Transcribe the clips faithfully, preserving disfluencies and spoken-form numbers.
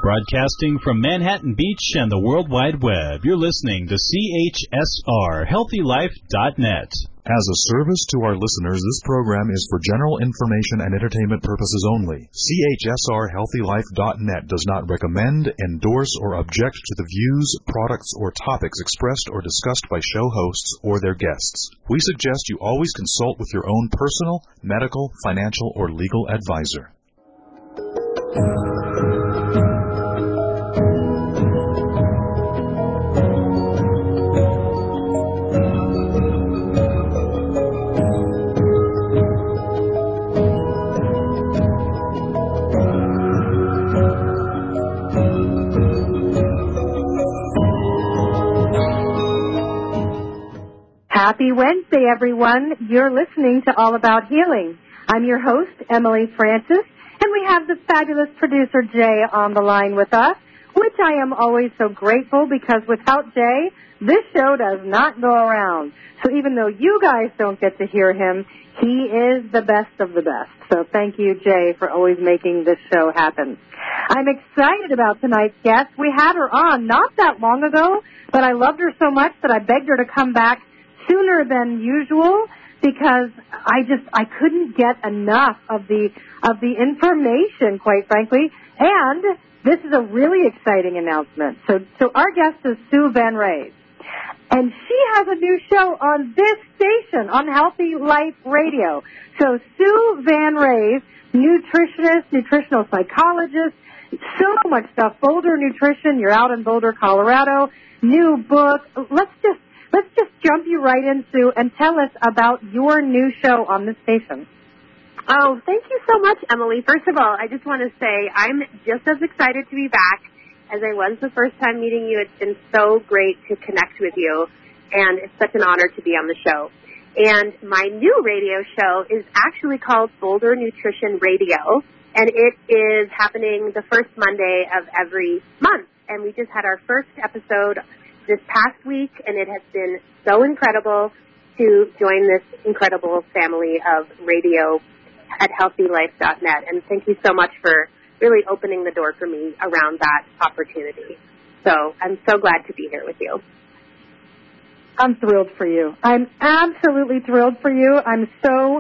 Broadcasting from Manhattan Beach and the World Wide Web, you're listening to C H S R, healthy life dot net. As a service to our listeners, this program is for general information and entertainment purposes only. C H S R healthy life dot net does not recommend, endorse, or object to the views, products, or topics expressed or discussed by show hosts or their guests. We suggest you always consult with your own personal, medical, financial, or legal advisor. Happy Wednesday, everyone. You're listening to All About Healing. I'm your host, Emily Francis, and we have the fabulous producer, Jay, on the line with us, which I am always so grateful because without Jay, this show does not go around. So even though you guys don't get to hear him, he is the best of the best. So thank you, Jay, for always making this show happen. I'm excited about tonight's guest. We had her on not that long ago, but I loved her so much that I begged her to come back sooner than usual because I just I couldn't get enough of the of the information, quite frankly. And this is a really exciting announcement. So so our guest is Sue Van Raes, and she has a new show on this station on Healthy Life Radio. So Sue Van Raes, nutritionist, nutritional psychologist, so much stuff. Boulder Nutrition. You're out in Boulder, Colorado. New book. Let's just Let's just jump you right in, Sue, and tell us about your new show on this station. Oh, thank you so much, Emily. First of all, I just want to say I'm just as excited to be back as I was the first time meeting you. It's been so great to connect with you, and it's such an honor to be on the show. And my new radio show is actually called Boulder Nutrition Radio, and it is happening the first Monday of every month. And we just had our first episode this past week, and it has been so incredible to join this incredible family of radio at healthy life dot net. And thank you so much for really opening the door for me around that opportunity. So I'm so glad to be here with you. I'm thrilled for you. I'm absolutely thrilled for you. I'm so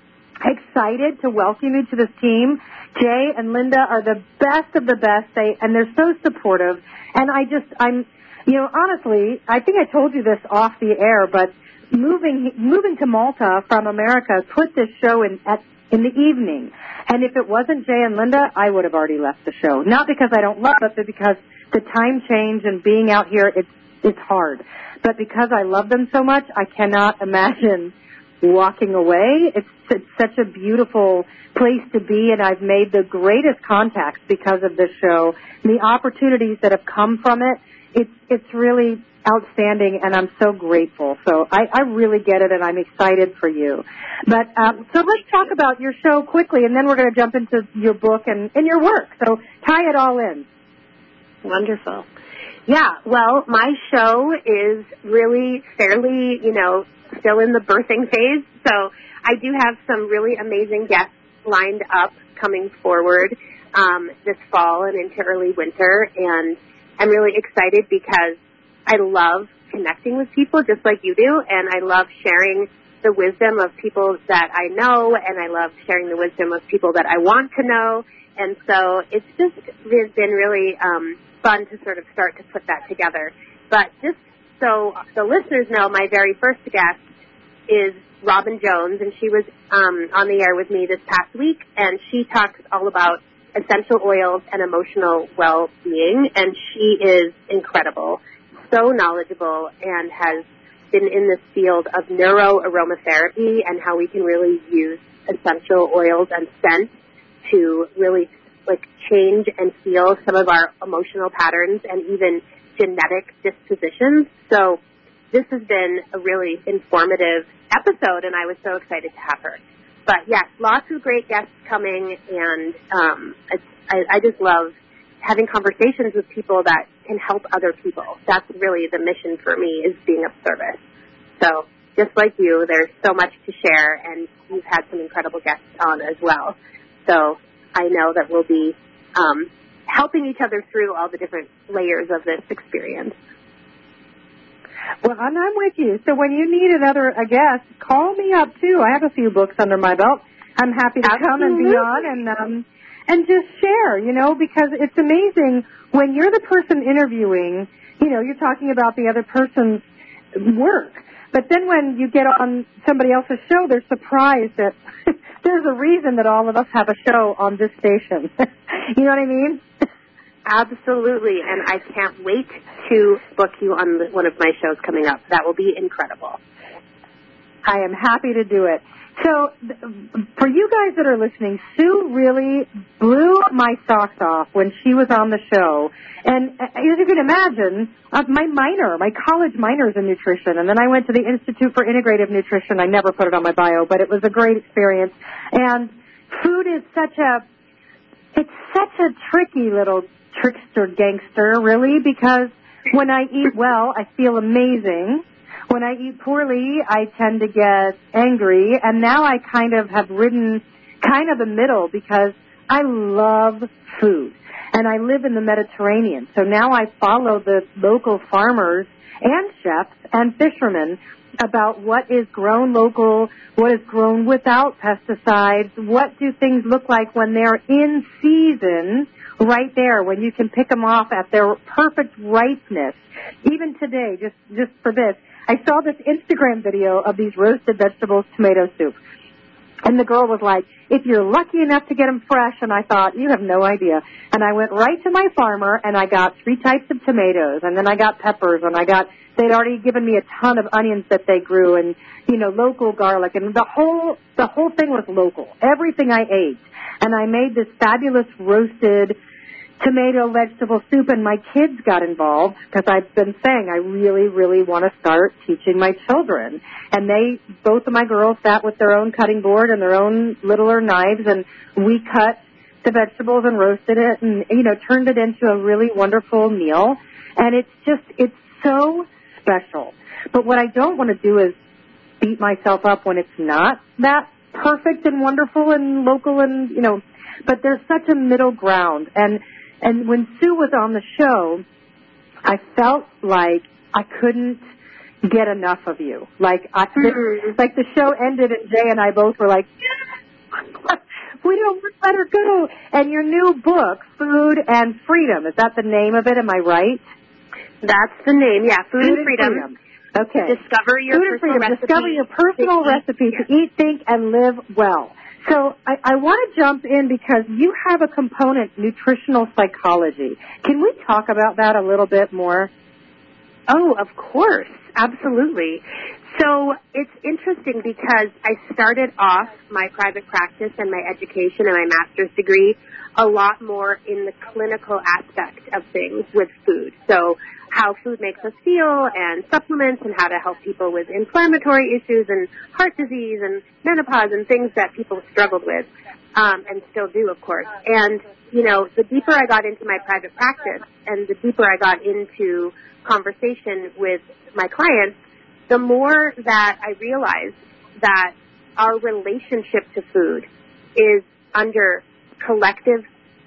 excited to welcome you to this team. Jay and Linda are the best of the best, they, and they're so supportive. And I just, I'm, You know, honestly, I think I told you this off the air, but moving moving to Malta from America put this show in at in the evening. And if it wasn't Jay and Linda, I would have already left the show. Not because I don't love it, but because the time change and being out here, it's it's hard. But because I love them so much, I cannot imagine walking away. It's, it's such a beautiful place to be, and I've made the greatest contacts because of this show. And the opportunities that have come from it, It's it's really outstanding, and I'm so grateful. So I, I really get it, and I'm excited for you. But um, so let's talk about your show quickly, and then we're going to jump into your book and, and your work. So tie it all in. Wonderful. Yeah, well, my show is really fairly, you know, still in the birthing phase. So I do have some really amazing guests lined up coming forward um, this fall and into early winter, and I'm really excited because I love connecting with people just like you do, and I love sharing the wisdom of people that I know, and I love sharing the wisdom of people that I want to know. And so it's just been really um, fun to sort of start to put that together. But just so the listeners know, my very first guest is Robin Jones, and she was um, on the air with me this past week, and she talks all about essential oils and emotional well-being, and she is incredible, so knowledgeable, and has been in this field of neuroaromatherapy and how we can really use essential oils and scents to really like change and heal some of our emotional patterns and even genetic dispositions. So this has been a really informative episode, and I was so excited to have her. But yes, lots of great guests coming, and um, it's, I, I just love having conversations with people that can help other people. That's really the mission for me, is being of service. So just like you, there's so much to share, and you've had some incredible guests on as well. So I know that we'll be um, helping each other through all the different layers of this experience. Well, and I'm with you. So when you need another a guest, call me up too. I have a few books under my belt. I'm happy to Absolutely. come and be on and um, and just share, you know, because it's amazing when you're the person interviewing, you know, you're talking about the other person's work. But then when you get on somebody else's show, they're surprised that there's a reason that all of us have a show on this station. You know what I mean? Absolutely, and I can't wait to book you on the, one of my shows coming up. That will be incredible. I am happy to do it. So th- for you guys that are listening, Sue really blew my socks off when she was on the show. And uh, as you can imagine, uh, my minor, my college minor is in nutrition, and then I went to the Institute for Integrative Nutrition. I never put it on my bio, but it was a great experience. And food is such a, it's such a tricky little trickster gangster, really, because when I eat well, I feel amazing. When I eat poorly, I tend to get angry, and now I kind of have ridden kind of the middle because I love food, and I live in the Mediterranean, so now I follow the local farmers and chefs and fishermen about what is grown local, what is grown without pesticides, what do things look like when they're in season, right there, when you can pick them off at their perfect ripeness. Even today, just, just for this, I saw this Instagram video of these roasted vegetables tomato soup. And the girl was like, if you're lucky enough to get them fresh, and I thought, you have no idea. And I went right to my farmer, and I got three types of tomatoes, and then I got peppers, and I got, they'd already given me a ton of onions that they grew, and, you know, local garlic, and the whole, the whole thing was local. Everything I ate. And I made this fabulous roasted tomato vegetable soup, and my kids got involved because I've been saying I really, really want to start teaching my children. And they, both of my girls sat with their own cutting board and their own littler knives, and we cut the vegetables and roasted it and, you know, turned it into a really wonderful meal. And it's just, it's so special. But what I don't want to do is beat myself up when it's not that perfect and wonderful and local and, you know, but there's such a middle ground. And And when Sue was on the show, I felt like I couldn't get enough of you. Like, I, mm-hmm. the, like the show ended and Jay and I both were like, we don't let her go. And your new book, Food and Freedom, is that the name of it? Am I right? That's the name, yeah, Food, Food and Freedom. Freedom. Okay. Discover your Food personal freedom. recipe. Discover your personal to recipe to eat, think, and live well. So I, I want to jump in because you have a component, nutritional psychology. Can we talk about that a little bit more? Oh, of course. Absolutely. So it's interesting because I started off my private practice and my education and my master's degree a lot more in the clinical aspect of things with food. So how food makes us feel and supplements and how to help people with inflammatory issues and heart disease and menopause and things that people struggled with um, and still do, of course. And, you know, the deeper I got into my private practice and the deeper I got into conversation with my clients, the more that I realized that our relationship to food is under collective,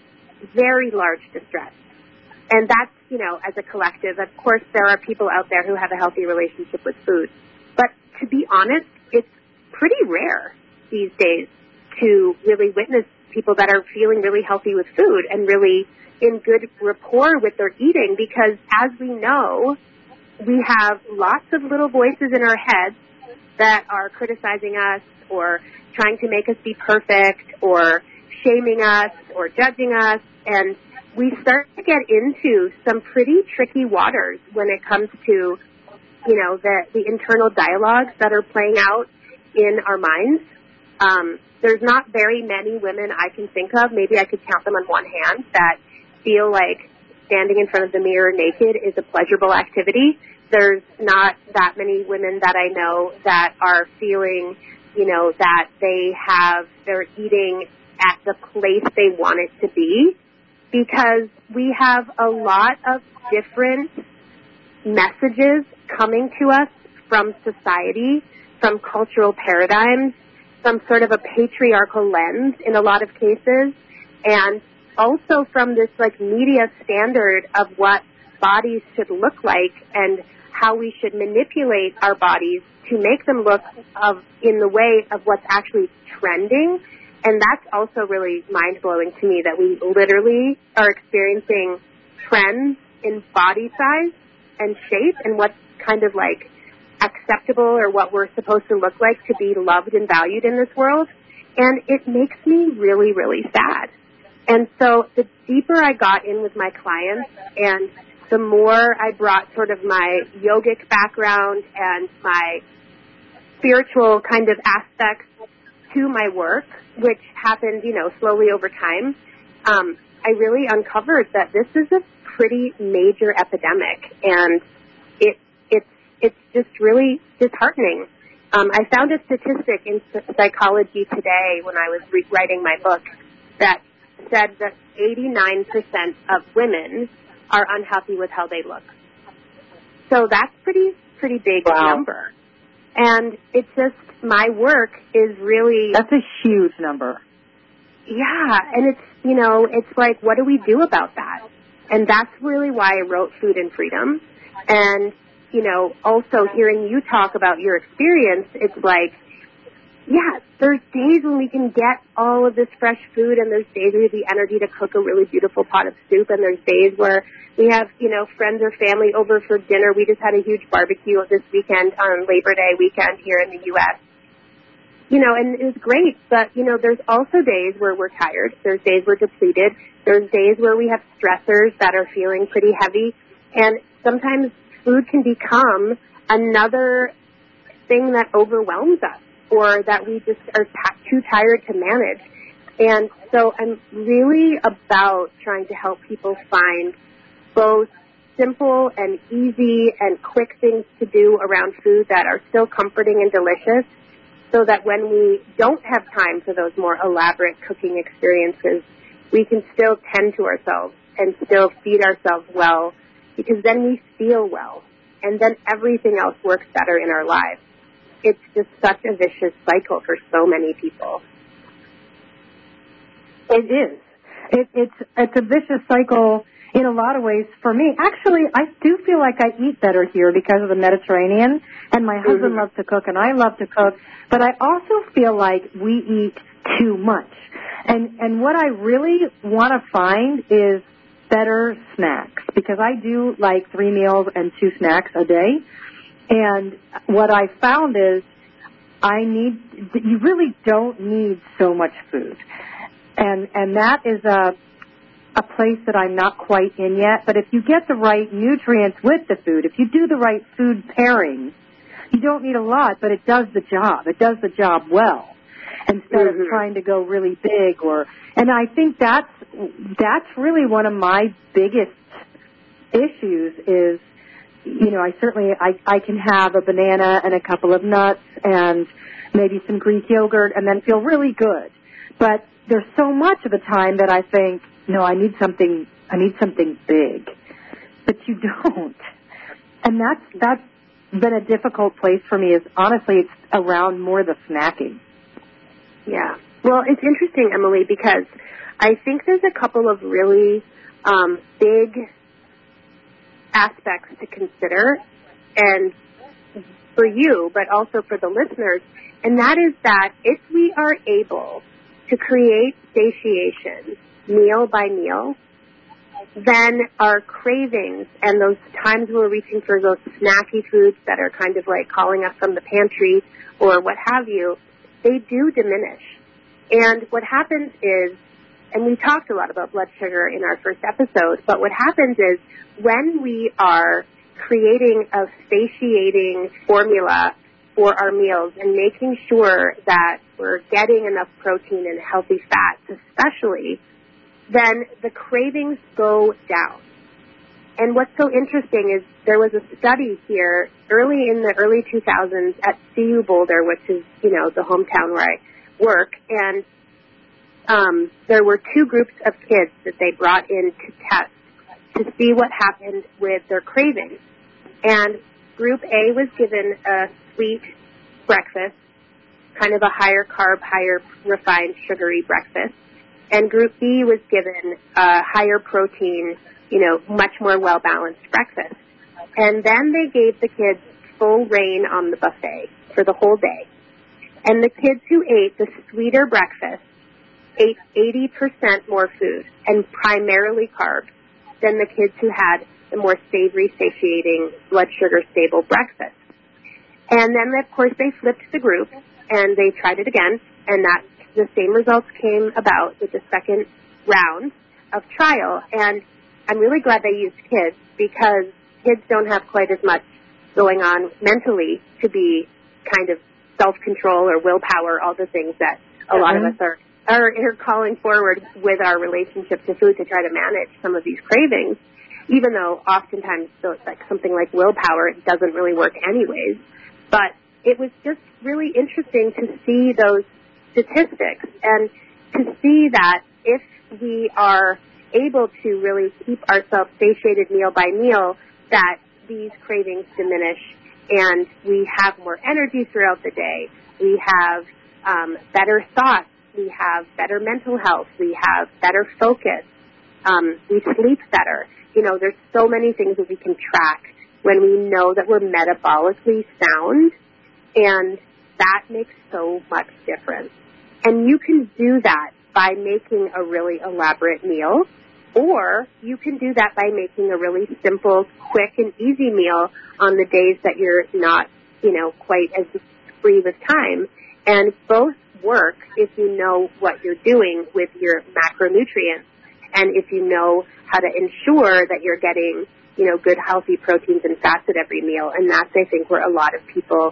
very large distress. And that's, you know, as a collective, of course, there are people out there who have a healthy relationship with food. But to be honest, it's pretty rare these days to really witness people that are feeling really healthy with food and really in good rapport with their eating because, as we know, we have lots of little voices in our heads that are criticizing us or trying to make us be perfect or shaming us or judging us, and we start to get into some pretty tricky waters when it comes to, you know, the, the internal dialogues that are playing out in our minds. Um, there's not very many women I can think of, maybe I could count them on one hand, that feel like standing in front of the mirror naked is a pleasurable activity. There's not that many women that I know that are feeling, you know, that they have, they're eating at the place they want it to be, because we have a lot of different messages coming to us from society, from cultural paradigms, some sort of a patriarchal lens in a lot of cases, and also from this like media standard of what bodies should look like and how we should manipulate our bodies to make them look of in the way of what's actually trending. And that's also really mind-blowing to me, that we literally are experiencing trends in body size and shape and what's kind of like acceptable or what we're supposed to look like to be loved and valued in this world. And it makes me really, really sad. And so the deeper I got in with my clients and the more I brought sort of my yogic background and my spiritual kind of aspects to my work, which happened, you know, slowly over time, um, I really uncovered that this is a pretty major epidemic, and it it's it's just really disheartening. Um, I found a statistic in Psychology Today when I was re- writing my book that said that eighty-nine percent of women are unhappy with how they look. So that's pretty pretty big wow. number. And it's just, my work is really... That's a huge number. Yeah, and it's, you know, it's like, what do we do about that? And that's really why I wrote Food and Freedom. And, you know, also hearing you talk about your experience, it's like, yeah, there's days when we can get all of this fresh food, and there's days we have the energy to cook a really beautiful pot of soup, and there's days where we have, you know, friends or family over for dinner. We just had a huge barbecue this weekend on Labor Day weekend here in the U S You know, and it was great, but, you know, there's also days where we're tired. There's days we're depleted. There's days where we have stressors that are feeling pretty heavy, and sometimes food can become another thing that overwhelms us, or that we just are t- too tired to manage. And so I'm really about trying to help people find both simple and easy and quick things to do around food that are still comforting and delicious, so that when we don't have time for those more elaborate cooking experiences, we can still tend to ourselves and still feed ourselves well, because then we feel well, and then everything else works better in our lives. It's just such a vicious cycle for so many people. It is. It, it's it's a vicious cycle in a lot of ways for me. Actually, I do feel like I eat better here because of the Mediterranean, and my husband Mm-hmm. loves to cook, and I love to cook, but I also feel like we eat too much. And and what I really want to find is better snacks, because I do like three meals and two snacks a day. And what I found is I need, you really don't need so much food. And and that is a a place that I'm not quite in yet. But if you get the right nutrients with the food, if you do the right food pairing, you don't need a lot, but it does the job. It does the job well, instead mm-hmm. of trying to go really big. Or and I think that's that's really one of my biggest issues is, you know, I certainly, I, I can have a banana and a couple of nuts and maybe some Greek yogurt and then feel really good. But there's so much of the time that I think, no, I need something, I need something big. But you don't. And that's, that's been a difficult place for me, is honestly it's around more the snacking. Yeah. Well, it's interesting, Emily, because I think there's a couple of really um, big aspects to consider, and for you, but also for the listeners, and that is that if we are able to create satiation meal by meal, then our cravings and those times we're reaching for those snacky foods that are kind of like calling us from the pantry or what have you, they do diminish. And what happens is, and we talked a lot about blood sugar in our first episode, but what happens is when we are creating a satiating formula for our meals and making sure that we're getting enough protein and healthy fats especially, then the cravings go down. And what's so interesting is there was a study here early in the early two thousands at C U Boulder, which is, you know, the hometown where I work, and um, there were two groups of kids that they brought in to test to see what happened with their cravings. And group A was given a sweet breakfast, kind of a higher carb, higher refined, sugary breakfast. And Group B was given a higher protein, you know, much more well-balanced breakfast. And then they gave the kids full reign on the buffet for the whole day. And the kids who ate the sweeter breakfast ate eighty percent more food and primarily carbs than the kids who had the more savory, satiating, blood sugar stable breakfast. And then, of course, they flipped the group and they tried it again, and that the same results came about with the second round of trial. And I'm really glad they used kids, because kids don't have quite as much going on mentally to be kind of self-control or willpower, all the things that a lot of us are, are, are calling forward with our relationship to food to try to manage some of these cravings, even though oftentimes so it's like something like willpower, it doesn't really work anyways. But it was just really interesting to see those statistics and to see that if we are able to really keep ourselves satiated meal by meal, that these cravings diminish and we have more energy throughout the day. We have um, better thoughts. We have better mental health. We have better focus. Um, we sleep better. You know, there's so many things that we can track when we know that we're metabolically sound, and that makes so much difference. And you can do that by making a really elaborate meal, or you can do that by making a really simple, quick, and easy meal on the days that you're not, you know, quite as free with time. And both work if you know what you're doing with your macronutrients and if you know how to ensure that you're getting, you know, good, healthy proteins and fats at every meal. And that's, I think, where a lot of people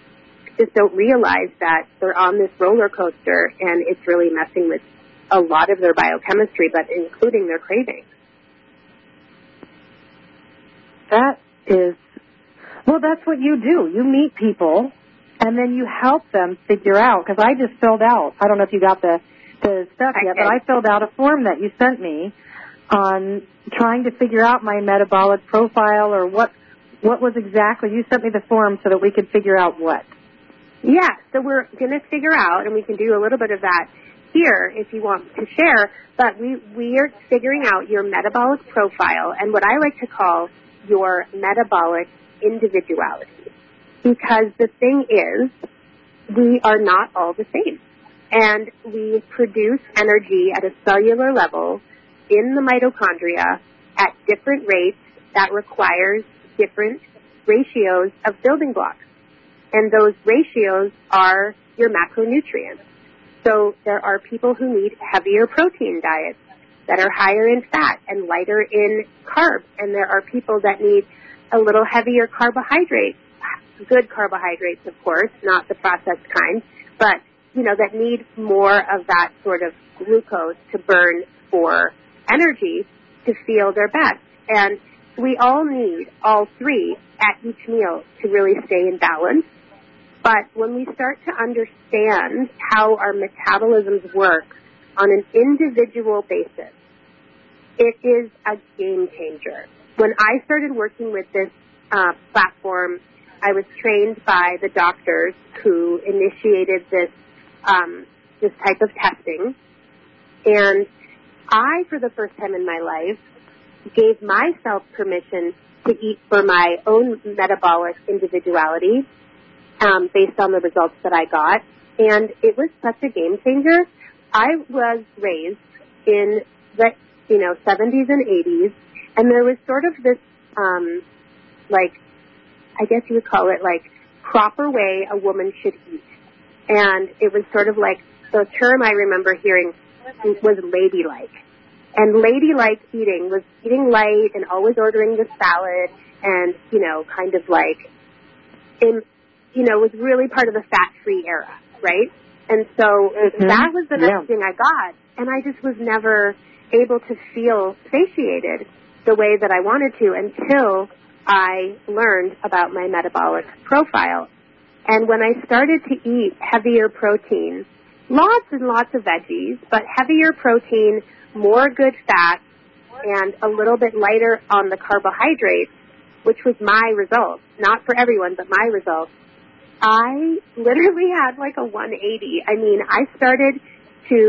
just don't realize that they're on this roller coaster and it's really messing with a lot of their biochemistry, but including their cravings. That is, well, that's what you do. You meet people, and then you help them figure out, because I just filled out, I don't know if you got the, the stuff I yet, did. but I filled out a form that you sent me on trying to figure out my metabolic profile, or what what was exactly, you sent me the form so that we could figure out what. Yeah, so we're going to figure out, and we can do a little bit of that here if you want to share, but we, we are figuring out your metabolic profile and what I like to call your metabolic individuality. Because the thing is, we are not all the same. And we produce energy at a cellular level in the mitochondria at different rates that requires different ratios of building blocks. And those ratios are your macronutrients. So there are people who need heavier protein diets that are higher in fat and lighter in carbs. And there are people that need a little heavier carbohydrates, good carbohydrates, of course, not the processed kind, but, you know, that need more of that sort of glucose to burn for energy to feel their best. And we all need all three at each meal to really stay in balance. But when we start to understand how our metabolisms work on an individual basis, it is a game changer. When I started working with this uh, platform, I was trained by the doctors who initiated this um, this type of testing, and I, for the first time in my life, gave myself permission to eat for my own metabolic individuality um, based on the results that I got, and it was such a game changer. I was raised in the you know seventies and eighties, and there was sort of this um, like I guess you would call it like proper way a woman should eat, and it was sort of like the term I remember hearing was ladylike. And ladylike eating was eating light and always ordering the salad and, you know, kind of like, in, you know, was really part of the fat-free era, right? And so mm-hmm. that was the next yeah. thing I got. And I just was never able to feel satiated the way that I wanted to until I learned about my metabolic profile. And when I started to eat heavier protein, lots and lots of veggies, but heavier protein, more good fats, and a little bit lighter on the carbohydrates, which was my result, not for everyone, but my result, I literally had like a one eighty. I mean, I started to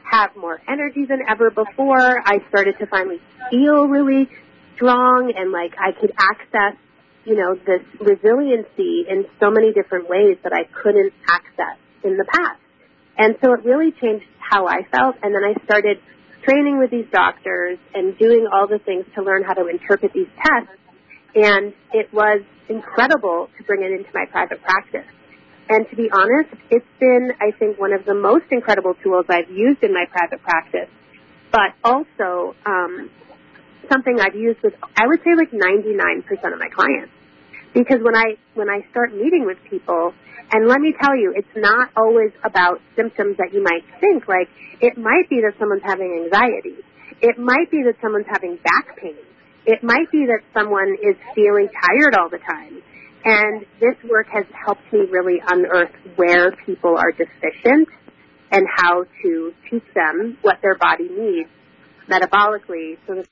have more energy than ever before. I started to finally feel really strong and like I could access, you know, this resiliency in so many different ways that I couldn't access in the past. And so it really changed how I felt. And then I started training with these doctors and doing all the things to learn how to interpret these tests. And it was incredible to bring it into my private practice. And to be honest, it's been, I think, one of the most incredible tools I've used in my private practice, but also um, something I've used with, I would say, like ninety-nine percent of my clients. Because when I when I start meeting with people, and let me tell you, it's not always about symptoms that you might think. Like, it might be that someone's having anxiety. It might be that someone's having back pain. It might be that someone is feeling tired all the time. And this work has helped me really unearth where people are deficient and how to teach them what their body needs metabolically so that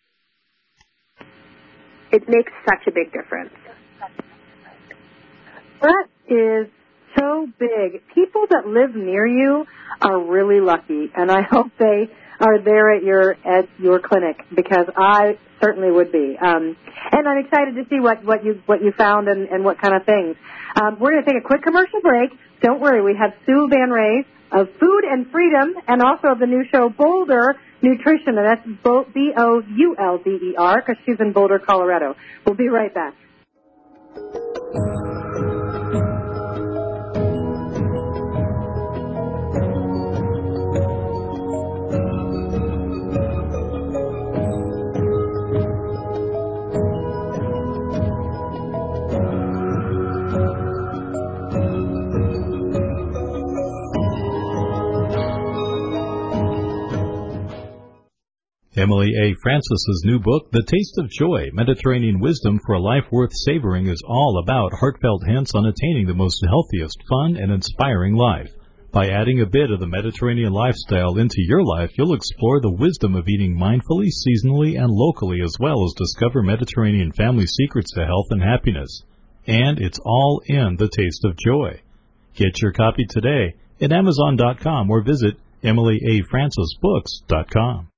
it makes such a big difference. That is so big. People that live near you are really lucky, and I hope they are there at your at your clinic, because I certainly would be. Um, and I'm excited to see what, what you what you found and, and what kind of things. Um, we're going to take a quick commercial break. Don't worry, we have Sue Van Raes of Food and Freedom, and also of the new show Boulder Nutrition, and that's B O U L D E R, because she's in Boulder, Colorado. We'll be right back. Emily A. Francis's new book, The Taste of Joy, Mediterranean Wisdom for a Life Worth Savoring, is all about heartfelt hints on attaining the most healthiest, fun, and inspiring life. By adding a bit of the Mediterranean lifestyle into your life, you'll explore the wisdom of eating mindfully, seasonally, and locally, as well as discover Mediterranean family secrets to health and happiness. And it's all in The Taste of Joy. Get your copy today at Amazon dot com or visit Emily A Francis Books dot com.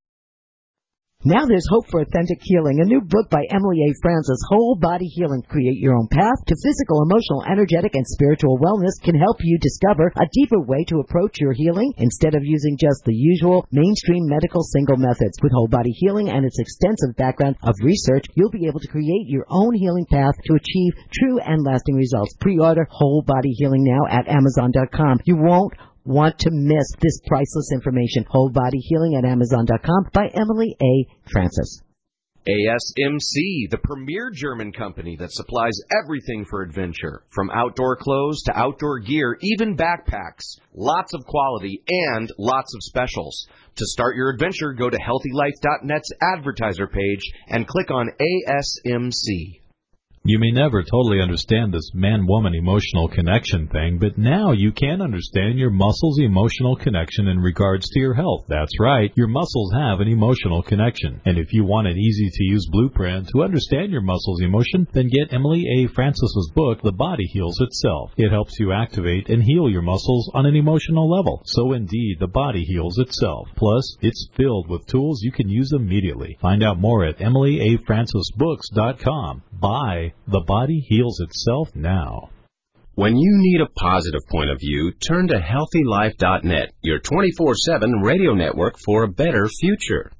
Now there's hope for authentic healing. A new book by Emily A. Francis, Whole Body Healing. Create your own path to physical, emotional, energetic, and spiritual wellness can help you discover a deeper way to approach your healing instead of using just the usual mainstream medical single methods. With Whole Body Healing and its extensive background of research, you'll be able to create your own healing path to achieve true and lasting results. Pre-order Whole Body Healing now at Amazon dot com. You won't want to miss this priceless information. Whole Body Healing at Amazon dot com by Emily A. Francis. A S M C, the premier German company that supplies everything for adventure, from outdoor clothes to outdoor gear, even backpacks. Lots of quality and lots of specials. To start your adventure, go to healthy life dot net's advertiser page and click on A S M C. You may never totally understand this man-woman emotional connection thing, but now you can understand your muscles' emotional connection in regards to your health. That's right, your muscles have an emotional connection. And if you want an easy-to-use blueprint to understand your muscles' emotion, then get Emily A. Francis's book, The Body Heals Itself. It helps you activate and heal your muscles on an emotional level. So indeed, the body heals itself. Plus, it's filled with tools you can use immediately. Find out more at Emily A Francis Books dot com. Buy The Body Heals Itself now. When you need a positive point of view, turn to healthy life dot net, your twenty-four seven radio network for a better future.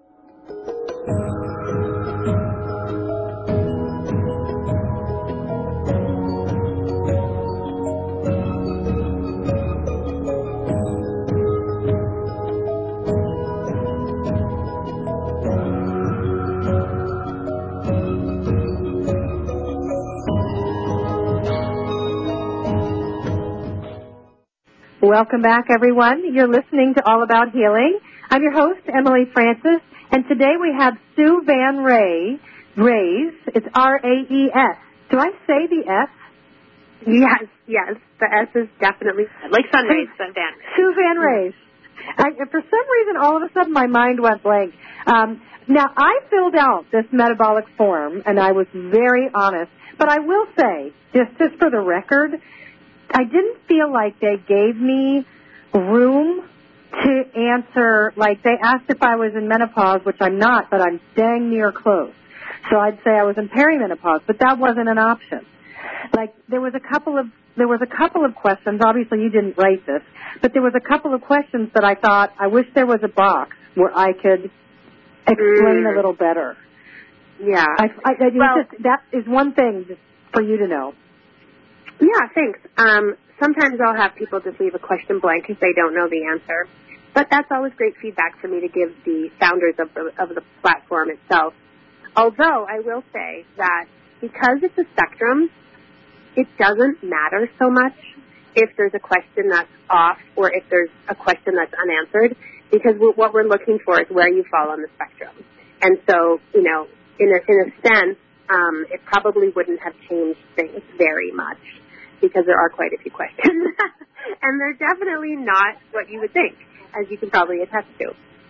Welcome back, everyone. You're listening to All About Healing. I'm your host, Emily Francis, and today we have Sue Van Raes. Raes. It's R A E S. Do I say the S? Yes, yes. The S is definitely like sun rays, but Van. Sue Van Raes. I, for some reason, all of a sudden, my mind went blank. Um, now, I filled out this metabolic form, and I was very honest. But I will say, just, just for the record, I didn't feel like they gave me room to answer, like they asked if I was in menopause, which I'm not, but I'm dang near close. So I'd say I was in perimenopause, but that wasn't an option. Like there was a couple of there was a couple of questions. Obviously, you didn't write this, but there was a couple of questions that I thought I wish there was a box where I could explain mm. a little better. Yeah. I, I, I, well, just, that is one thing just for you to know. Yeah, thanks. Um, sometimes I'll have people just leave a question blank if they don't know the answer, but that's always great feedback for me to give the founders of the of the platform itself. Although I will say that because it's a spectrum, it doesn't matter so much if there's a question that's off or if there's a question that's unanswered, because what we're looking for is where you fall on the spectrum. And so, you know, in a, in a sense, um, it probably wouldn't have changed things very much because there are quite a few questions. And they're definitely not what you would think, as you can probably attest to.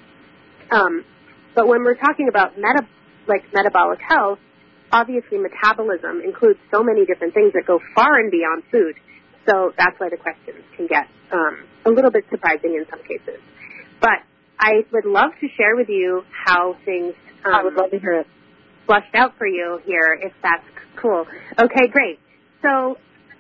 Um, but when we're talking about meta, like metabolic health, obviously metabolism includes so many different things that go far and beyond food. So that's why the questions can get um, a little bit surprising in some cases. But I would love to share with you how things um, I would love to hear it. flushed out for you here, if that's cool. Okay, great. So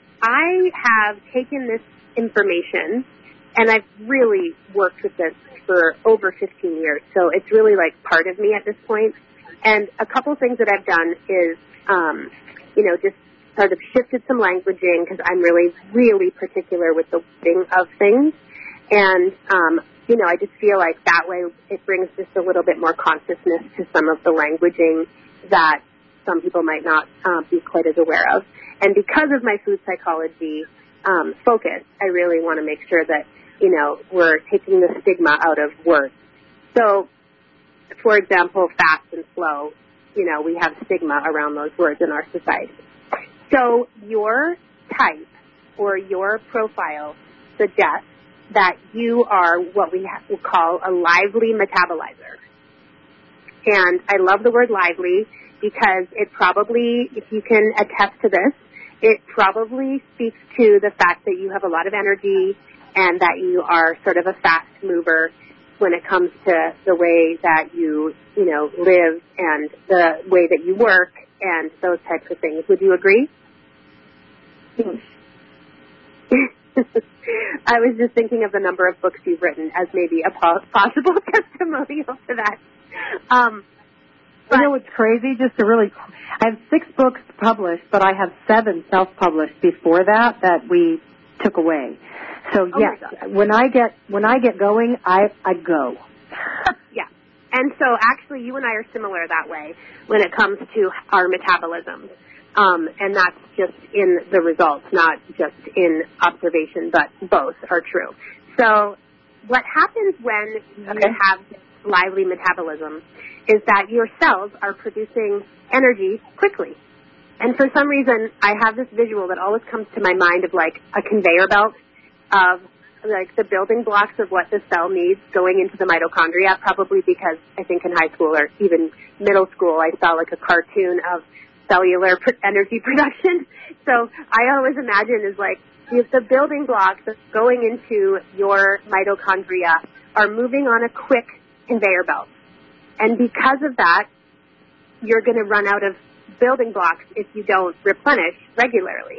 I have taken this information, and I've really worked with this for over fifteen years. So it's really like part of me at this point. And a couple things that I've done is, um, you know, just sort of shifted some languaging because I'm really, really particular with the wording of things. And, um, you know, I just feel like that way it brings just a little bit more consciousness to some of the languaging that some people might not uh, be quite as aware of. And because of my food psychology um, focus, I really want to make sure that, you know, we're taking the stigma out of words. So, for example, fast and slow, you know, we have stigma around those words in our society. So your type or your profile suggests that you are what we ha- will call a lively metabolizer. And I love the word lively because it probably, if you can attest to this, it probably speaks to the fact that you have a lot of energy and that you are sort of a fast mover when it comes to the way that you, you know, live and the way that you work and those types of things. Would you agree? I was just thinking of the number of books you've written as maybe a possible testimonial to that. Um, you know what's crazy? Just to really, I have six books published, but I have seven self-published before that that we took away. So oh yes, when I get when I get going, I I go. Yeah, and so actually, you and I are similar that way when it comes to our metabolism, um, and that's just in the results, not just in observation, but both are true. So, what happens when you okay. have lively metabolism is that your cells are producing energy quickly, and for some reason, I have this visual that always comes to my mind of like a conveyor belt of like the building blocks of what the cell needs going into the mitochondria, probably because I think in high school or even middle school I saw like a cartoon of cellular energy production. So I always imagine is like if the building blocks that's going into your mitochondria are moving on a quick conveyor belt. And because of that, you're going to run out of building blocks if you don't replenish regularly.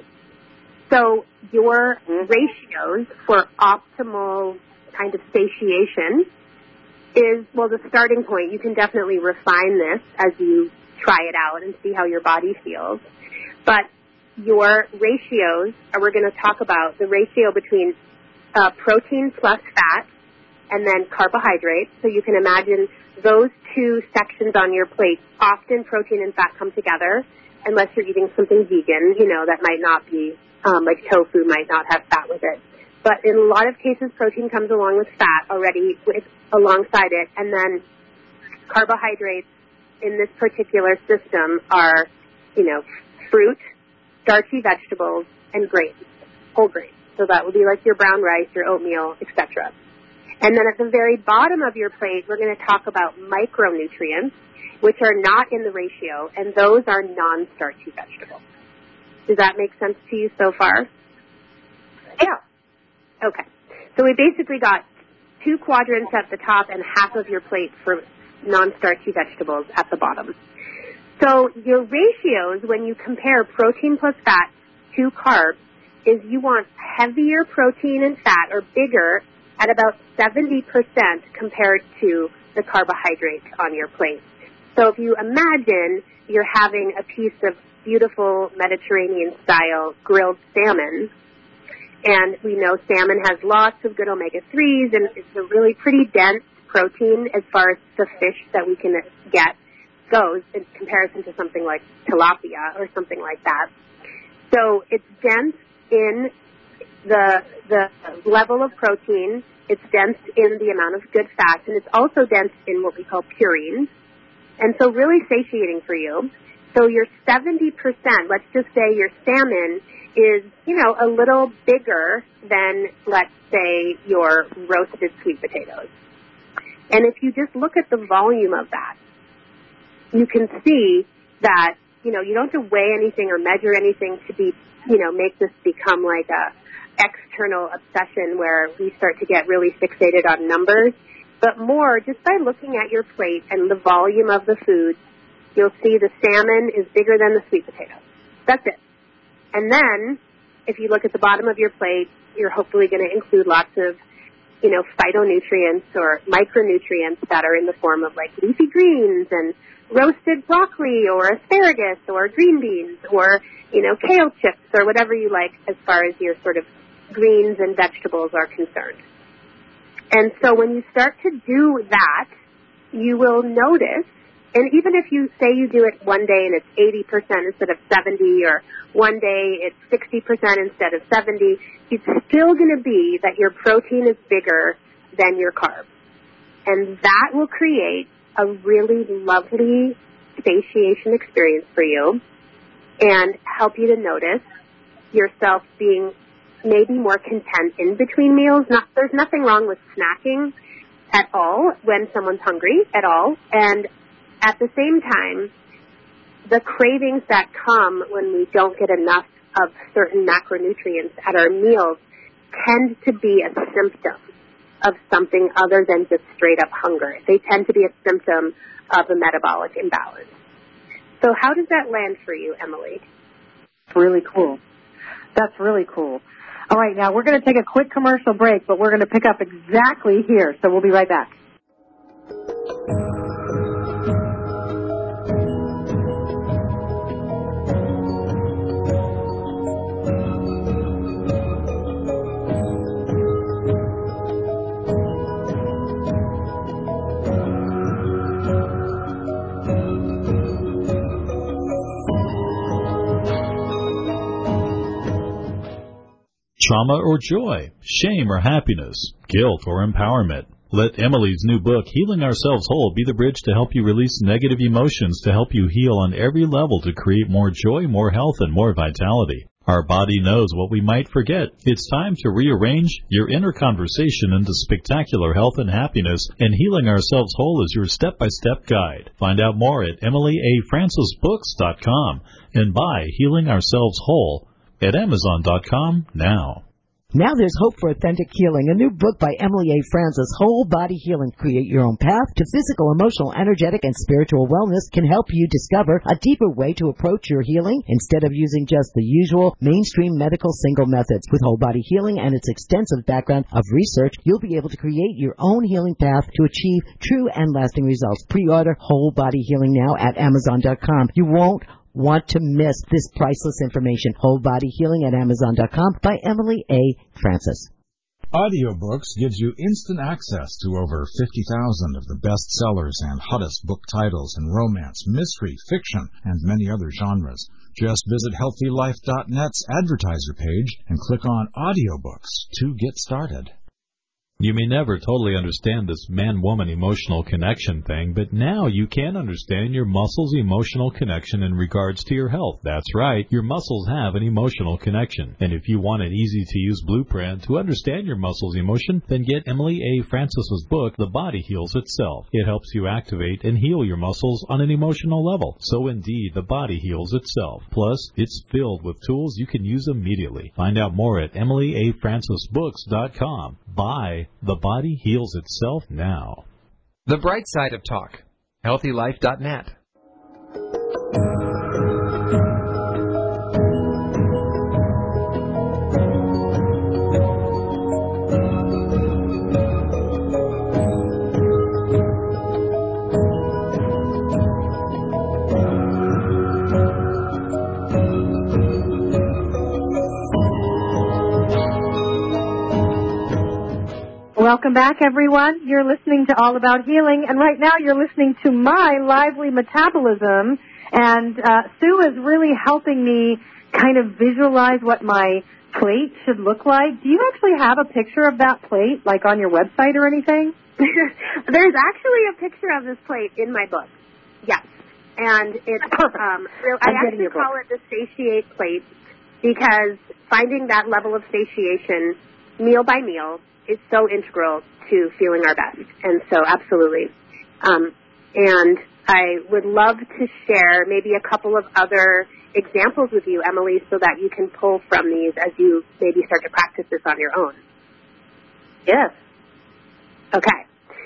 So your ratios for optimal kind of satiation is, well, the starting point. You can definitely refine this as you try it out and see how your body feels. But your ratios, we're going to talk about the ratio between uh, protein plus fat and then carbohydrates. So you can imagine those two sections on your plate, often protein and fat come together, unless you're eating something vegan, you know, that might not be Um, like tofu might not have fat with it. But in a lot of cases, protein comes along with fat already with, alongside it. And then carbohydrates in this particular system are, you know, fruit, starchy vegetables, and grains, whole grains. So that would be like your brown rice, your oatmeal, et cetera. And then at the very bottom of your plate, we're going to talk about micronutrients, which are not in the ratio, and those are non-starchy vegetables. Does that make sense to you so far? Yeah. Okay. So we basically got two quadrants at the top and half of your plate for non-starchy vegetables at the bottom. So your ratios, when you compare protein plus fat to carbs, is you want heavier protein and fat, or bigger, at about seventy percent compared to the carbohydrates on your plate. So if you imagine you're having a piece of beautiful Mediterranean-style grilled salmon, and we know salmon has lots of good omega threes, and it's a really pretty dense protein as far as the fish that we can get goes in comparison to something like tilapia or something like that. So it's dense in the the level of protein, it's dense in the amount of good fats, and it's also dense in what we call purines, and so really satiating for you. So your seventy percent, let's just say your salmon is, you know, a little bigger than, let's say, your roasted sweet potatoes. And if you just look at the volume of that, you can see that, you know, you don't have to weigh anything or measure anything to be, you know, make this become like a external obsession where we start to get really fixated on numbers, but more just by looking at your plate and the volume of the food, you'll see the salmon is bigger than the sweet potatoes. That's it. And then, if you look at the bottom of your plate, you're hopefully going to include lots of, you know, phytonutrients or micronutrients that are in the form of like leafy greens and roasted broccoli or asparagus or green beans or, you know, kale chips or whatever you like as far as your sort of greens and vegetables are concerned. And so when you start to do that, you will notice, and even if you say you do it one day and it's eighty percent instead of seventy, or one day it's sixty percent instead of seventy, it's still going to be that your protein is bigger than your carbs. And that will create a really lovely satiation experience for you and help you to notice yourself being maybe more content in between meals. Not, there's nothing wrong with snacking at all when someone's hungry at all. And at the same time, the cravings that come when we don't get enough of certain macronutrients at our meals tend to be a symptom of something other than just straight up hunger. They tend to be a symptom of a metabolic imbalance. So how does that land for you, Emily? Really cool. That's really cool. All right, now we're going to take a quick commercial break, but we're going to pick up exactly here. So we'll be right back. Trauma or joy, shame or happiness, guilt or empowerment. Let Emily's new book, Healing Ourselves Whole, be the bridge to help you release negative emotions to help you heal on every level to create more joy, more health, and more vitality. Our body knows what we might forget. It's time to rearrange your inner conversation into spectacular health and happiness, and Healing Ourselves Whole is your step-by-step guide. Find out more at emily a francis books dot com and buy Healing Ourselves Whole at amazon dot com now. Now there's hope for authentic healing. A new book by Emily A. Francis, Whole Body Healing. Create your own path to physical, emotional, energetic, and spiritual wellness can help you discover a deeper way to approach your healing instead of using just the usual mainstream medical single methods. With Whole Body Healing and its extensive background of research, you'll be able to create your own healing path to achieve true and lasting results. Pre-order Whole Body Healing now at amazon dot com. You won't want to miss this priceless information. Whole Body Healing at amazon dot com by Emily A. Francis. Audiobooks gives you instant access to over fifty thousand of the best sellers and hottest book titles in romance, mystery, fiction, and many other genres. Just visit healthy life dot net's advertiser page and click on Audiobooks to get started. You may never totally understand this man-woman emotional connection thing, but now you can understand your muscles' emotional connection in regards to your health. That's right, your muscles have an emotional connection. And if you want an easy-to-use blueprint to understand your muscles' emotion, then get Emily A. Francis's book, The Body Heals Itself. It helps you activate and heal your muscles on an emotional level. So indeed, the body heals itself. Plus, it's filled with tools you can use immediately. Find out more at emily a francis books dot com. Buy The Body Heals Itself now. The bright side of talk. healthy life dot net. Welcome back, everyone. You're listening to All About Healing, and right now you're listening to My Lively Metabolism, and uh, Sue is really helping me kind of visualize what my plate should look like. Do you actually have a picture of that plate, like on your website or anything? There's actually a picture of this plate in my book. Yes. And it's, um, I actually call it the Satiate Plate because finding that level of satiation meal by meal is so integral to feeling our best. And so absolutely. Um, and I would love to share maybe a couple of other examples with you, Emily, so that you can pull from these as you maybe start to practice this on your own. Yes. Okay.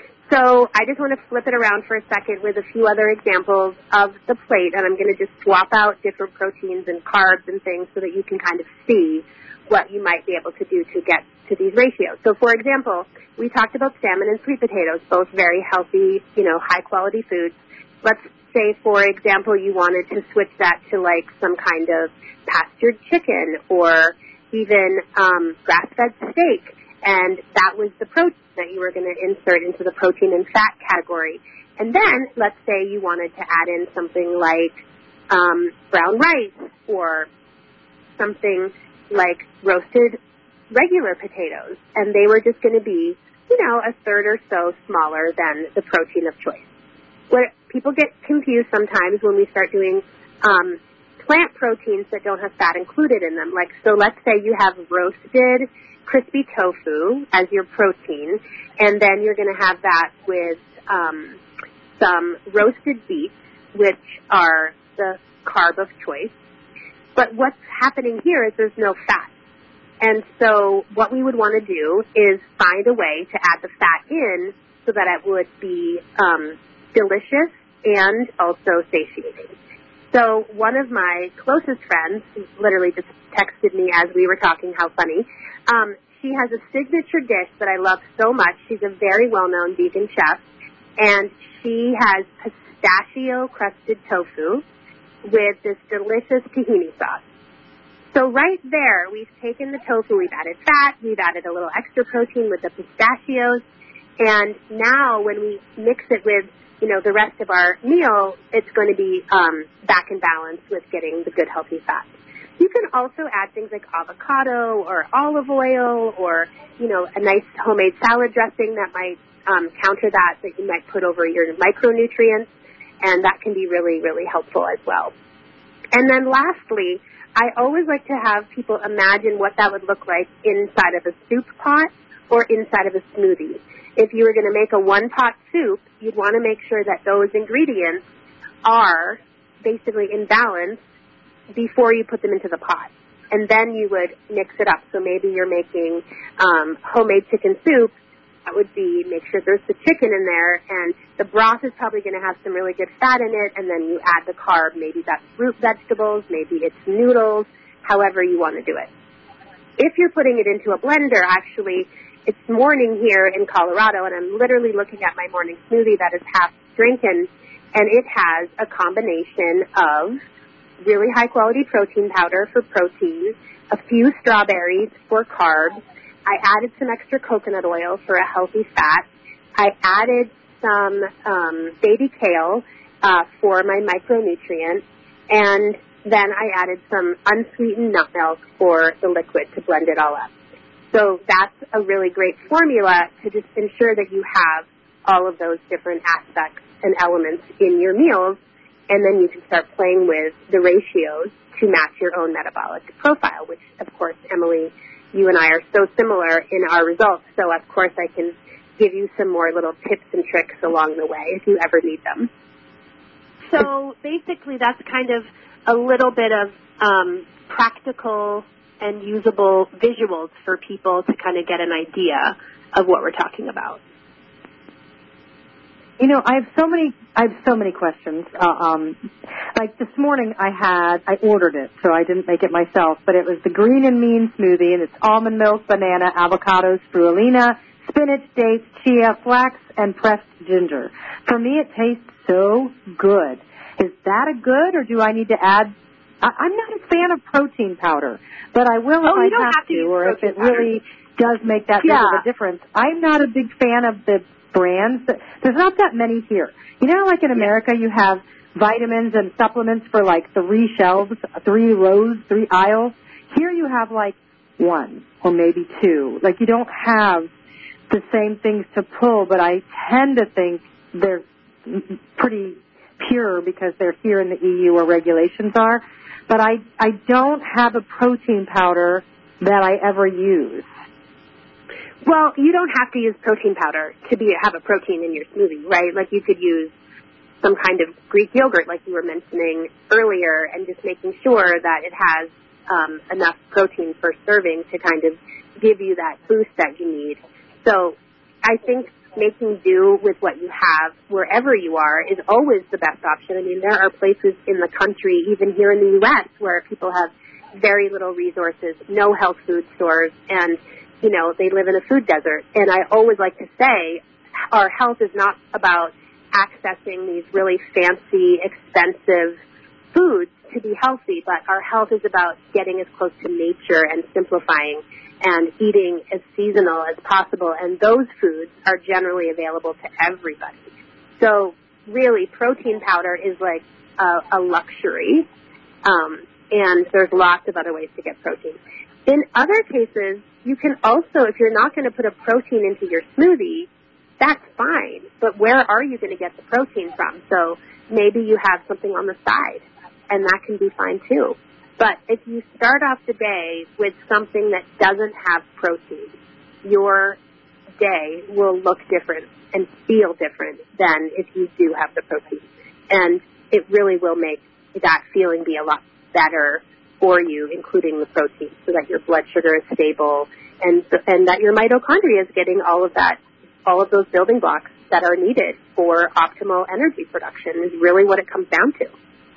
So I just want to flip it around for a second with a few other examples of the plate, and I'm going to just swap out different proteins and carbs and things so that you can kind of see what you might be able to do to get to these ratios. So, for example, we talked about salmon and sweet potatoes, both very healthy, you know, high-quality foods. Let's say, for example, you wanted to switch that to, like, some kind of pastured chicken or even um, grass-fed steak, and that was the protein that you were going to insert into the protein and fat category. And then, let's say you wanted to add in something like um, brown rice or something like roasted regular potatoes, and they were just going to be, you know, a third or so smaller than the protein of choice. Where people get confused sometimes when we start doing um, plant proteins that don't have fat included in them. Like, so let's say you have roasted crispy tofu as your protein, and then you're going to have that with um, some roasted beets, which are the carb of choice. But what's happening here is there's no fat. And so what we would want to do is find a way to add the fat in so that it would be um, delicious and also satiating. So one of my closest friends, who literally just texted me as we were talking, how funny, um, she has a signature dish that I love so much. She's a very well-known vegan chef, and she has pistachio-crusted tofu with this delicious tahini sauce. So right there, we've taken the tofu, we've added fat, we've added a little extra protein with the pistachios, and now when we mix it with, you know, the rest of our meal, it's going to be um, back in balance with getting the good healthy fat. You can also add things like avocado or olive oil or, you know, a nice homemade salad dressing that might um, counter that, that you might put over your micronutrients, and that can be really, really helpful as well. And then lastly, I always like to have people imagine what that would look like inside of a soup pot or inside of a smoothie. If you were going to make a one-pot soup, you'd want to make sure that those ingredients are basically in balance before you put them into the pot. And then you would mix it up. So maybe you're making um, homemade chicken soup. That would be make sure there's the chicken in there, and the broth is probably going to have some really good fat in it, and then you add the carb. Maybe that's root vegetables, maybe it's noodles, however you want to do it. If you're putting it into a blender, actually, it's morning here in Colorado, and I'm literally looking at my morning smoothie that is half drinking, and it has a combination of really high-quality protein powder for protein, a few strawberries for carbs. I added some extra coconut oil for a healthy fat. I added some um, baby kale uh, for my micronutrient, and then I added some unsweetened nut milk for the liquid to blend it all up. So that's a really great formula to just ensure that you have all of those different aspects and elements in your meals, and then you can start playing with the ratios to match your own metabolic profile, which, of course, Emily, you and I are so similar in our results, so of course I can give you some more little tips and tricks along the way if you ever need them. So basically that's kind of a little bit of um, practical and usable visuals for people to kind of get an idea of what we're talking about. You know, I have so many, I have so many questions. Uh, um, like this morning I had, I ordered it, so I didn't make it myself, but it was the Green and Mean smoothie, and it's almond milk, banana, avocados, spirulina, spinach, dates, chia, flax, and pressed ginger. For me, it tastes so good. Is that a good, or do I need to add? I, I'm not a fan of protein powder, but I will if oh, I you don't have, have to, to or if it powder. really does make that yeah. big of a difference. I'm not a big fan of the brands. There's not that many here. You know, like in America, you have vitamins and supplements for like three shelves, three rows, three aisles. Here you have like one or maybe two. Like you don't have the same things to pull, but I tend to think they're pretty pure because they're here in the E U where regulations are. But I, I don't have a protein powder that I ever use. Well, you don't have to use protein powder to be have a protein in your smoothie, right? Like you could use some kind of Greek yogurt, like you were mentioning earlier, and just making sure that it has um, enough protein per serving to kind of give you that boost that you need. So I think making do with what you have wherever you are is always the best option. I mean, there are places in the country, even here in the U S, where people have very little resources, no health food stores, and you know, they live in a food desert. And I always like to say our health is not about accessing these really fancy, expensive foods to be healthy, but our health is about getting as close to nature and simplifying and eating as seasonal as possible. And those foods are generally available to everybody. So really, protein powder is like a, a luxury. Um, and there's lots of other ways to get protein. In other cases, you can also, if you're not going to put a protein into your smoothie, that's fine. But where are you going to get the protein from? So maybe you have something on the side, and that can be fine too. But if you start off the day with something that doesn't have protein, your day will look different and feel different than if you do have the protein. And it really will make that feeling be a lot better for you, including the protein, so that your blood sugar is stable and and that your mitochondria is getting all of that, all of those building blocks that are needed for optimal energy production is really what it comes down to.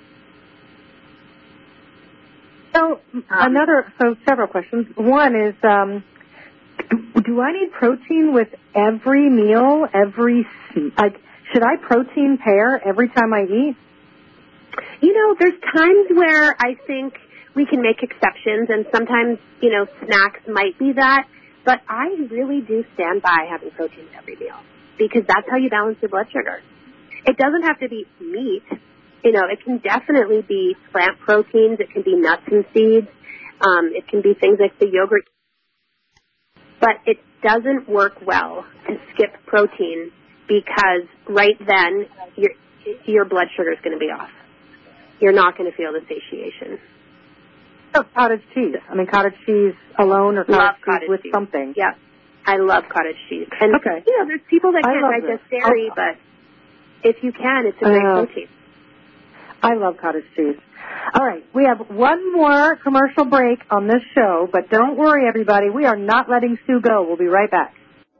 So um, another, so several questions. One is, um, do I need protein with every meal, every, like, should I protein pair every time I eat? You know, there's times where I think we can make exceptions, and sometimes, you know, snacks might be that, but I really do stand by having protein with every meal because that's how you balance your blood sugar. It doesn't have to be meat. You know, it can definitely be plant proteins. It can be nuts and seeds. Um, it can be things like the yogurt. But it doesn't work well to skip protein because right then your your blood sugar is going to be off. You're not going to feel the satiation. Oh, cottage cheese. I mean, cottage cheese alone or cottage love cheese cottage with cheese. something. Yeah, I love cottage cheese. And, okay. you know, there's people that can't digest this. dairy, oh. but if you can, it's a great uh, protein. I love cottage cheese. All right, we have one more commercial break on this show, but don't worry, everybody. We are not letting Sue go. We'll be right back.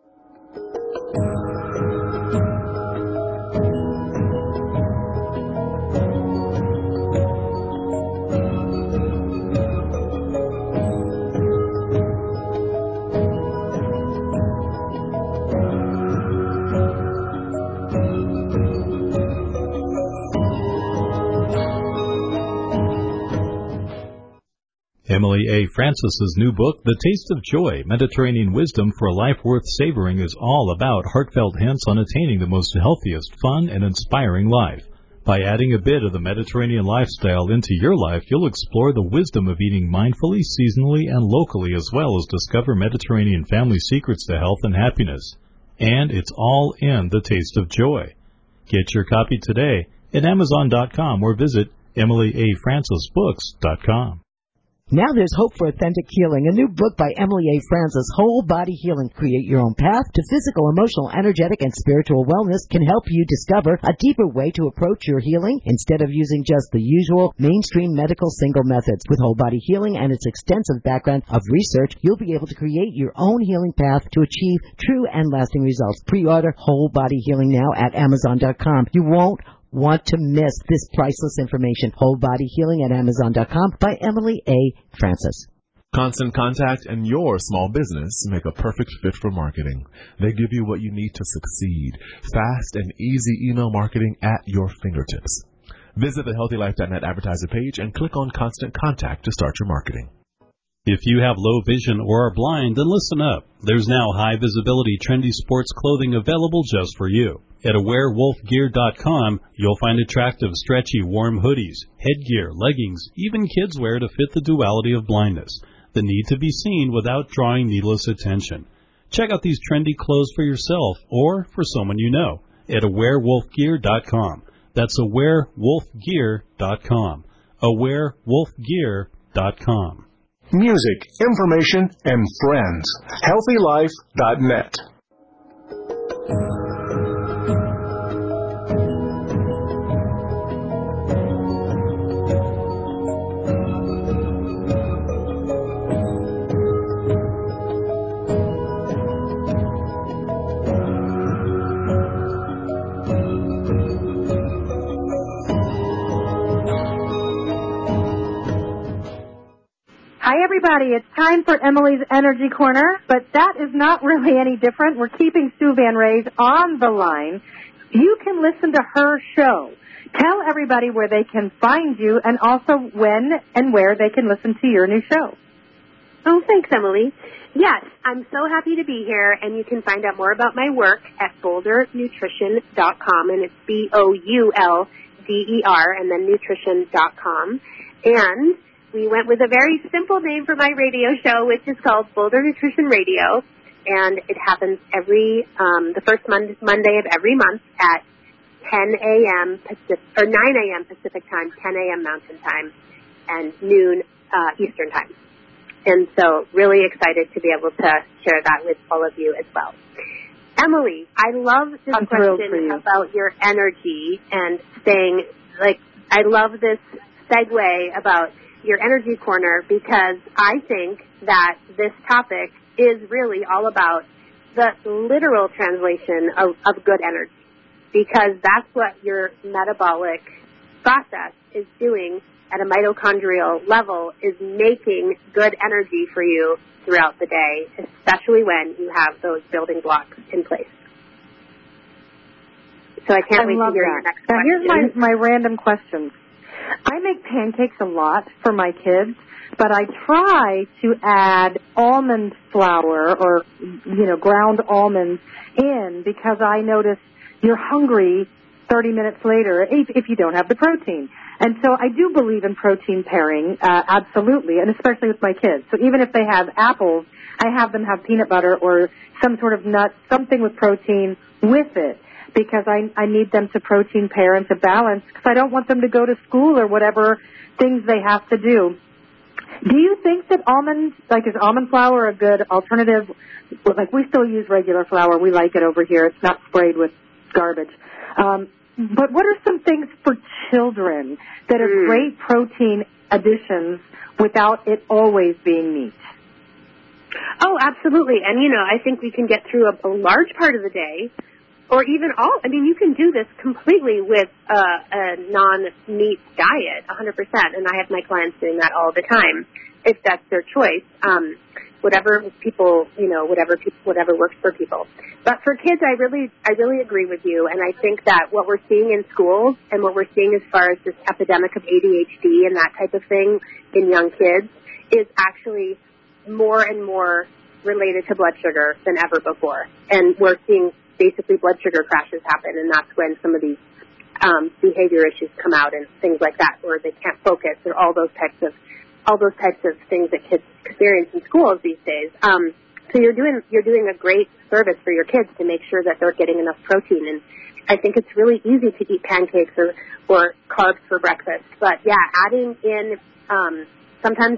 Emily A. Francis's new book, The Taste of Joy, Mediterranean Wisdom for a Life Worth Savoring, is all about heartfelt hints on attaining the most healthiest, fun, and inspiring life. By adding a bit of the Mediterranean lifestyle into your life, you'll explore the wisdom of eating mindfully, seasonally, and locally, as well as discover Mediterranean family secrets to health and happiness. And it's all in The Taste of Joy. Get your copy today at Amazon dot com or visit Emily A Francis Books dot com. Now there's hope for authentic healing. A new book by Emily A. Francis, Whole Body Healing, Create Your Own Path to Physical, Emotional, Energetic, and Spiritual Wellness, can help you discover a deeper way to approach your healing instead of using just the usual mainstream medical single methods. With Whole Body Healing and its extensive background of research, you'll be able to create your own healing path to achieve true and lasting results. Pre-order Whole Body Healing now at Amazon dot com. You won't want to miss this priceless information. Whole Body Healing at Amazon dot com by Emily A. Francis. Constant Contact and your small business make a perfect fit for marketing. They give you what you need to succeed. Fast and easy email marketing at your fingertips. Visit the healthy life dot net advertiser page and click on Constant Contact to start your marketing. If you have low vision or are blind, then listen up. There's now high-visibility, trendy sports clothing available just for you. At aware wolf gear dot com, you'll find attractive, stretchy, warm hoodies, headgear, leggings, even kids wear to fit the duality of blindness, the need to be seen without drawing needless attention. Check out these trendy clothes for yourself or for someone you know at aware wolf gear dot com. That's aware wolf gear dot com. aware wolf gear dot com. Music, information, and friends. healthy life dot net. Hi, everybody. It's time for Emily's Energy Corner, but that is not really any different. We're keeping Sue Van Raes on the line. You can listen to her show. Tell everybody where they can find you and also when and where they can listen to your new show. Oh, thanks, Emily. Yes, I'm so happy to be here, and you can find out more about my work at boulder nutrition dot com, and it's B O U L D E R, and then nutrition dot com. And we went with a very simple name for my radio show, which is called Boulder Nutrition Radio, and it happens every um, the first mon- Monday of every month at ten a.m. Pacific, or nine a.m. Pacific time, ten a.m. Mountain time, and noon uh, Eastern time. And so really excited to be able to share that with all of you as well. Emily, I love this I'm question about your energy and staying, like, I love this segue about your energy corner, because I think that this topic is really all about the literal translation of, of good energy, because that's what your metabolic process is doing at a mitochondrial level, is making good energy for you throughout the day, especially when you have those building blocks in place. So I can't I wait love to hear that. your next now, question. here's my, my random questions. I make pancakes a lot for my kids, but I try to add almond flour or, you know, ground almonds in, because I notice you're hungry thirty minutes later if, if you don't have the protein. And so I do believe in protein pairing, uh, absolutely, and especially with my kids. So even if they have apples, I have them have peanut butter or some sort of nut, something with protein with it, because I, I need them to protein pair and to balance, because I don't want them to go to school or whatever things they have to do. Do you think that almonds, like is almond flour a good alternative? Like we still use regular flour. We like it over here. It's not sprayed with garbage. Um, but what are some things for children that are mm. great protein additions without it always being meat? Oh, absolutely. And, you know, I think we can get through a, a large part of the day, or even all, I mean, you can do this completely with uh, a non-meat diet, one hundred percent, and I have my clients doing that all the time, if that's their choice. Um, whatever people, you know, whatever people, whatever works for people. But for kids, I really, I really agree with you, and I think that what we're seeing in schools and what we're seeing as far as this epidemic of A D H D and that type of thing in young kids is actually more and more related to blood sugar than ever before. And we're seeing basically blood sugar crashes happen, and that's when some of these um, behavior issues come out and things like that, where they can't focus, or all those types of all those types of things that kids experience in schools these days. Um, so you're doing you're doing a great service for your kids to make sure that they're getting enough protein. And I think it's really easy to eat pancakes or or carbs for breakfast. But yeah, adding in um, sometimes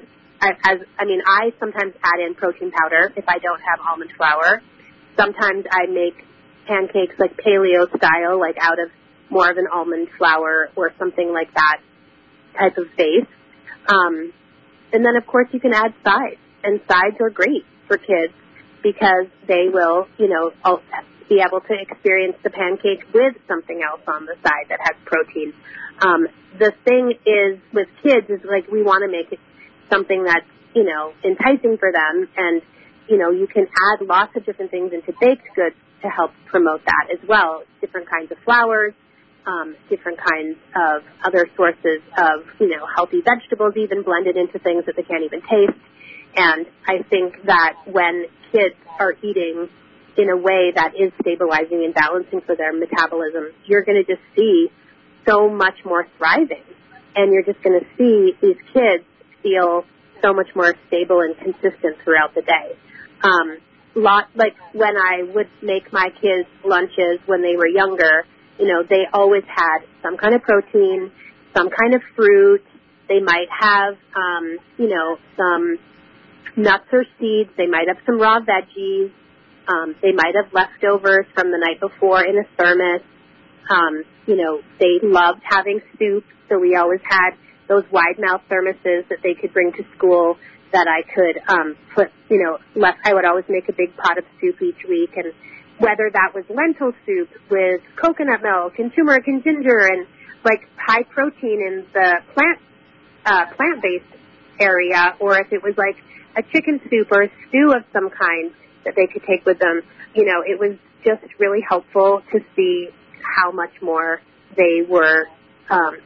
I, as I mean, I sometimes add in protein powder if I don't have almond flour. Sometimes I make pancakes like paleo style, like out of more of an almond flour or something like that type of base. Um, and then, of course, you can add sides. And sides are great for kids because they will, you know, be able to experience the pancake with something else on the side that has protein. Um, the thing is with kids is like we want to make it something that's, you know, enticing for them. And, you know, you can add lots of different things into baked goods to help promote that as well. Different kinds of flours, um, different kinds of other sources of, you know, healthy vegetables even blended into things that they can't even taste. And I think that when kids are eating in a way that is stabilizing and balancing for their metabolism, you're going to just see so much more thriving. And you're just going to see these kids feel so much more stable and consistent throughout the day. Um, lot like when I would make my kids lunches when they were younger, you know, they always had some kind of protein, some kind of fruit. They might have, um, you know, some nuts or seeds. They might have some raw veggies. Um, they might have leftovers from the night before in a thermos. Um, you know, they loved having soup, so we always had those wide-mouth thermoses that they could bring to school that I could um, put, you know, left. I would always make a big pot of soup each week, and whether that was lentil soup with coconut milk and turmeric and ginger and, like, high protein in the plant, uh, plant-based area, or if it was, like, a chicken soup or a stew of some kind that they could take with them, you know, it was just really helpful to see how much more they were um,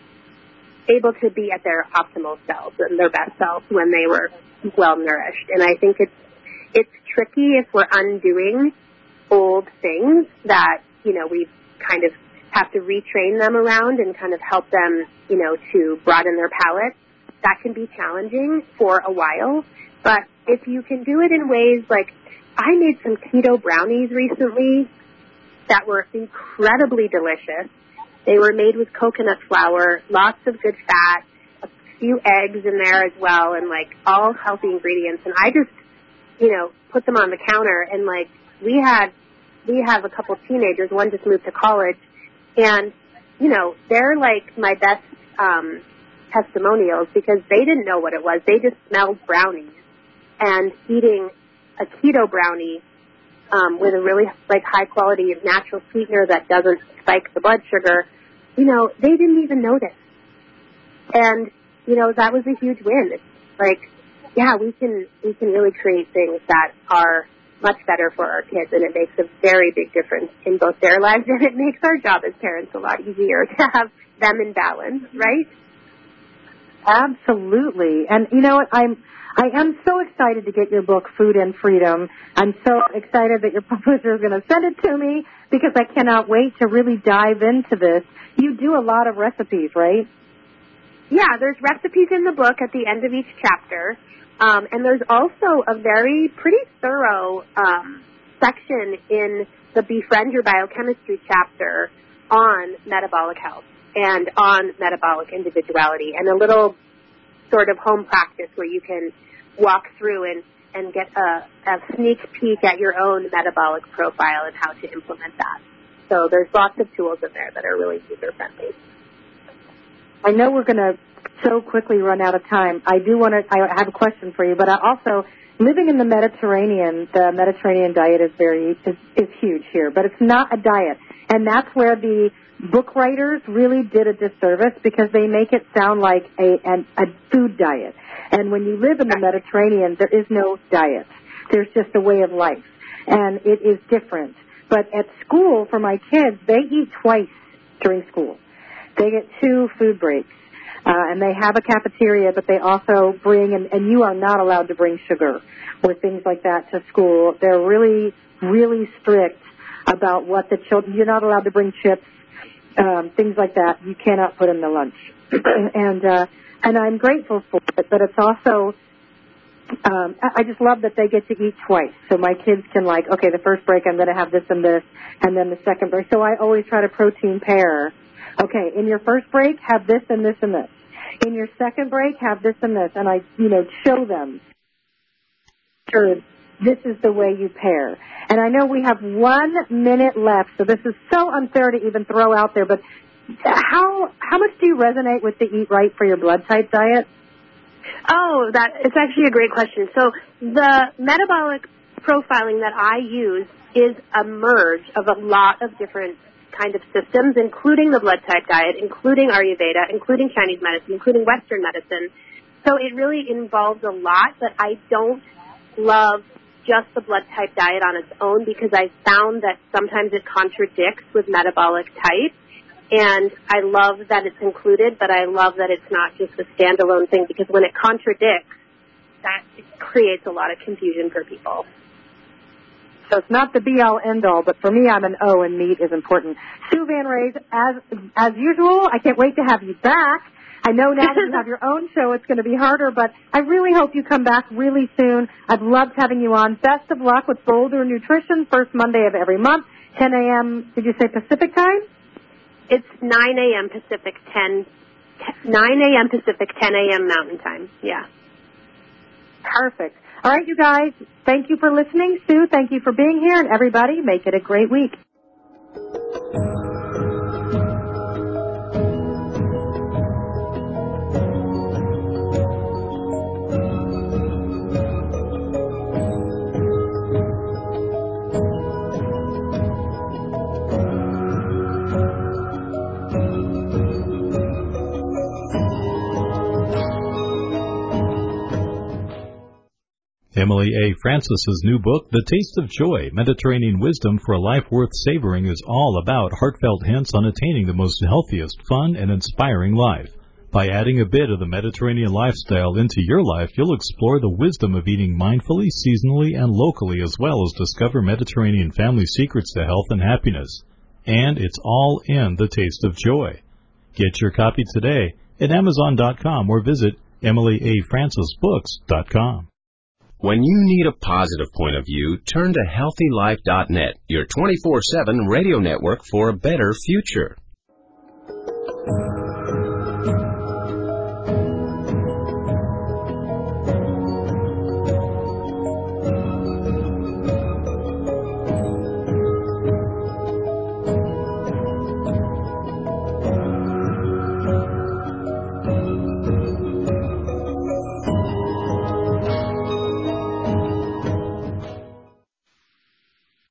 able to be at their optimal selves and their best selves when they were well nourished. And I think it's it's tricky if we're undoing old things that, you know, we kind of have to retrain them around and kind of help them, you know, to broaden their palate. That can be challenging for a while. But if you can do it in ways like, I made some keto brownies recently that were incredibly delicious. They were made with coconut flour, lots of good fat, a few eggs in there as well, and, like, all healthy ingredients. And I just, you know, put them on the counter, and, like, we had, we have a couple teenagers. One just moved to college, and, you know, they're, like, my best um, testimonials because they didn't know what it was. They just smelled brownies. And eating a keto brownie um, with a really, like, high-quality natural sweetener that doesn't spike the blood sugar, you know, they didn't even notice. And, you know, that was a huge win. It's like, yeah, we can we can really create things that are much better for our kids, and it makes a very big difference in both their lives, and it makes our job as parents a lot easier to have them in balance, right? Absolutely. And you know what, I'm I am so excited to get your book, Food and Freedom. I'm so excited that your publisher is going to send it to me because I cannot wait to really dive into this. You do a lot of recipes, right? Yeah, there's recipes in the book at the end of each chapter. Um, and there's also a very pretty thorough um, section in the Befriend Your Biochemistry chapter on metabolic health and on metabolic individuality, and a little sort of home practice where you can walk through and, and get a, a sneak peek at your own metabolic profile and how to implement that. So there's lots of tools in there that are really user-friendly. I know we're going to so quickly run out of time. I do want to, I have a question for you, but I also, living in the Mediterranean, the Mediterranean diet is very, is, is huge here, but it's not a diet. And that's where the book writers really did a disservice because they make it sound like a, an, a food diet. And when you live in the Mediterranean, there is no diet. There's just a way of life. And it is different. But at school, for my kids, they eat twice during school. They get two food breaks. Uh, and they have a cafeteria, but they also bring, and, and you are not allowed to bring sugar or things like that to school. They're really, really strict about what the children, you're not allowed to bring chips, um, things like that. You cannot put in the lunch. and, uh, and I'm grateful for it, but it's also, um, I just love that they get to eat twice. So my kids can, like, okay, the first break I'm going to have this and this, and then the second break. So I always try to protein pair. Okay, in your first break, have this and this and this. In your second break, have this and this, and I, you know, show them. Sure, this is the way you pair. And I know we have one minute left, so this is so unfair to even throw out there, but how how much do you resonate with the Eat Right for Your Blood Type diet? Oh, that it's actually a great question. So the metabolic profiling that I use is a merge of a lot of different kind of systems, including the blood type diet, including Ayurveda, including Chinese medicine, including Western medicine. So it really involves a lot, but I don't love just the blood type diet on its own because I found that sometimes it contradicts with metabolic type. And I love that it's included, but I love that it's not just a standalone thing because when it contradicts, that creates a lot of confusion for people. So it's not the be-all, end-all, but for me, I'm an O, and meat is important. Sue Van Raes, as as usual, I can't wait to have you back. I know now that you have your own show, it's going to be harder, but I really hope you come back really soon. I've loved having you on. Best of luck with Boulder Nutrition, first Monday of every month, ten a.m., did you say Pacific time? It's nine a.m. Pacific, ten, nine a.m. Pacific, ten a.m. Mountain Time. Yeah. Perfect. All right, you guys, thank you for listening. Sue, thank you for being here, and everybody, make it a great week. Emily A. Francis's new book, The Taste of Joy, Mediterranean Wisdom for a Life Worth Savoring, is all about heartfelt hints on attaining the most healthiest, fun, and inspiring life. By adding a bit of the Mediterranean lifestyle into your life, you'll explore the wisdom of eating mindfully, seasonally, and locally, as well as discover Mediterranean family secrets to health and happiness. And it's all in The Taste of Joy. Get your copy today at Amazon dot com or visit Emily A Francis Books dot com. When you need a positive point of view, turn to Healthy Life dot net, your twenty-four seven radio network for a better future.